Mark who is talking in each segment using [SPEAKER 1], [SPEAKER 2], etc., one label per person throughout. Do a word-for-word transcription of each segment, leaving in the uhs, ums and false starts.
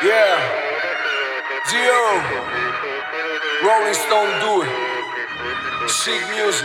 [SPEAKER 1] Yeah, Zio, Rolling Stone do it. Chic music.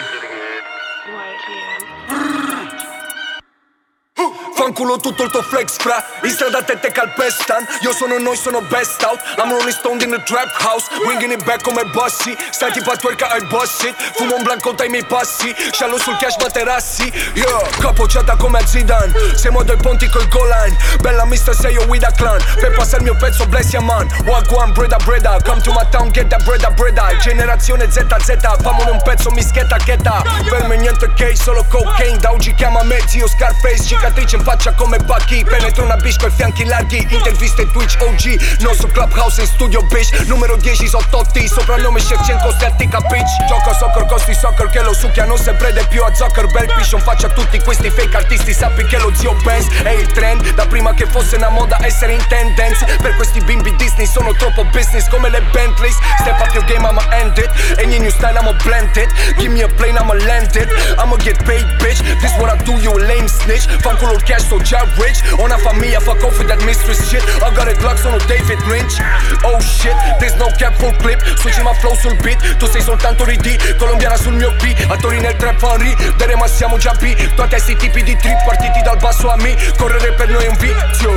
[SPEAKER 2] Fanculo tutto il tuo flex fra in strada te te calpestan. Io sono noi, sono best out. I'm rolling stone in the trap house, bringing it back come bossi. Stai tipo a twerka ai bossi. Fumo un blanco dai miei passi. Sciallo sul cash materassi. Yo, capocciata come a Zidane. Siamo a due ponti col goal line. Bella mister sei io with a clan. Per passare il mio pezzo bless ya man. Wagwan breda breda. Come to my town get that breda breda. Generazione Z Z. Famone un pezzo mischetta cheta. Per me niente case, solo cocaine. Da oggi chiama me zio Scarface. Cicatrice in faccia come Bucky. Penetro una bitch coi fianchi larghi. Interviste Twitch O G. Non so Clubhouse in studio bitch. Numero dieci so Totti. Soprannome Shevchenko Celtica bitch. Gioco a soccer con sti soccer che lo succhiano sempre di più a Zuckerberg. Piscion faccia a tutti questi fake artisti. Sappi che lo zio Benz è il trend. Da prima che fosse una moda essere in tendenza. Per questi bimbi Disney sono troppo business come le Bentleys. Step up your game I'ma end it. Any new style I'ma blend it. Give me a plane I'ma land it. I'ma get paid bitch. This what I do you a lame snitch. Fanculo il cash so già rich. Ho una famiglia fuck off with that mistress shit. I got a Glock sono David Lynch. Oh shit, there's no cap full clip. Switchi ma flow sul beat. Tu sei soltanto rid. Colombiana sul mio beat. Attori nel trap fan ridere ma siamo già B. Tu a testi tipi di trip partiti dal basso a me. Correre per noi è un vizio.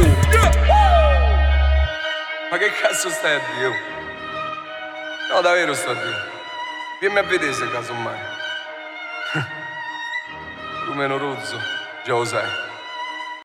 [SPEAKER 1] Ma che cazzo stai a dire? No, davvero sto a dire. Vieni a vedere se casomai. Rumeno rozzo, già lo sai.